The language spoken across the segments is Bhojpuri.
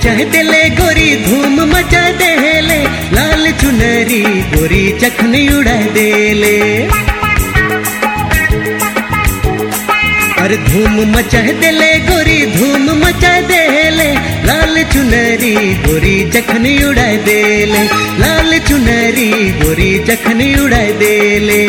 मचा देले गोरी धूम मचा देले, लाल चुनरी गोरी जखनी उड़ा देले। अरे धूम मचा देले गोरी धूम मचा देले, लाल चुनरी गोरी जखनी उड़ा देले, लाल चुनरी गोरी जखनी उड़ा देले।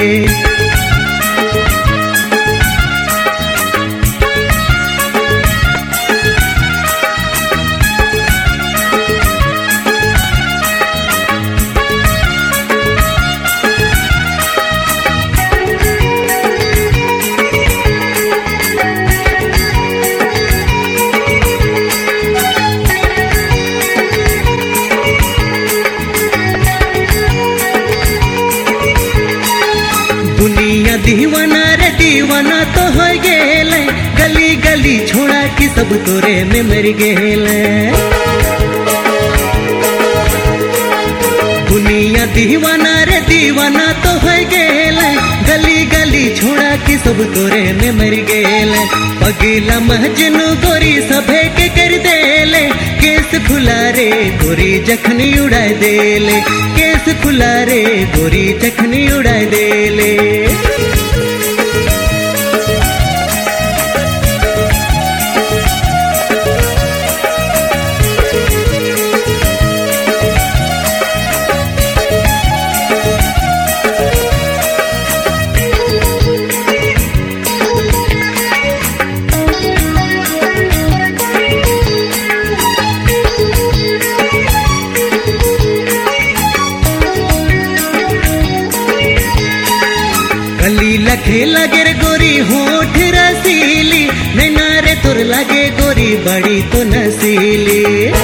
दुनिया दीवाना रे दीवाना तो हो गेले, गली गली छोड़ा कि सब तोरे में मर गेले। दुनिया दीवाना रे दीवाना तो हो गेले, गली गली छोड़ा कि सब तोरे में मर गेले। पगला महजनू गोरी सभे के कर देले, केस खुला रे गोरी जखनी उड़ा देले, केस खुला रे गोरी जखनी उड़ा देले। गली लखे लगे गोरी होठ रसीली, नैना रे तुर लगे गोरी बड़ी तो नसीली।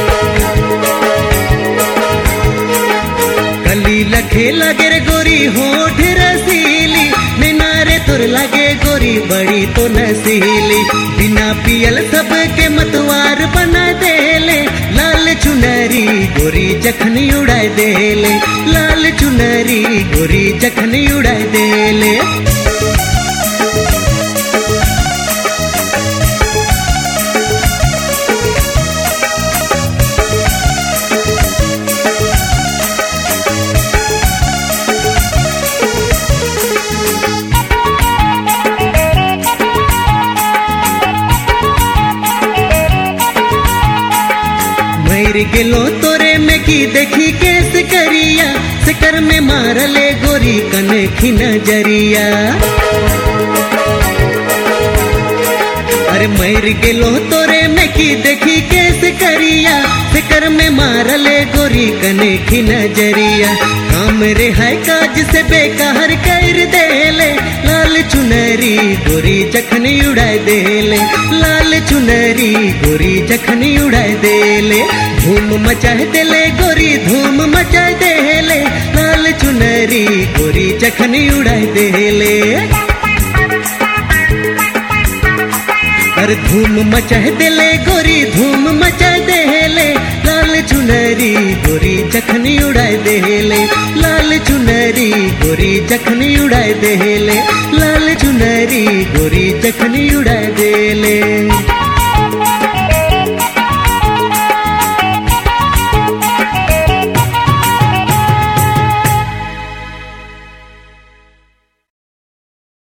गली लखे लगे गोरी होठ रसीली, नैना रे तुर लगे गोरी बड़ी तो नसीली। बिना पियल सबके मतवार बना देले, लाल चुनरी गोरी जखनी उड़ा देले, लाल चुनरी गोरी जखनी उड़ा देले। मर गेलो तोरे में की देखी केस करिया, सिकर में मारले गोरी कनखी नजरिया। अरे मर गेलो तोरे में की देखी केस करिया, सिकर में मारले गोरी कनखी नजरिया। काम रे है काज से बेकार कर देले, लाल चुनरी गोरी जखनी उड़ा देले, लाल चुनरी गोरी जखनी उड़ा देले। धूम मचा देले गोरी धूम मचा देले, लाल चुनरी गोरी जखनी उड़ा देले। अरे धूम मचा देले गोरी धूम मचा देले, लाल चुनरी गोरी जखनी उड़ा देले, लाल चुनरी गोरी जखनी उड़ा देले, लाल चुनरी गोरी जखनी उड़ा देले।